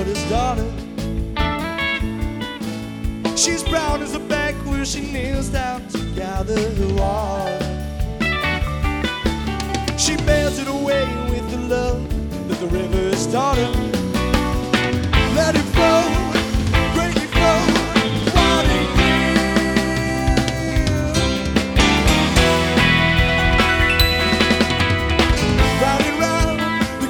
brother's daughter. She's brown as a bank where she kneels down to gather her water.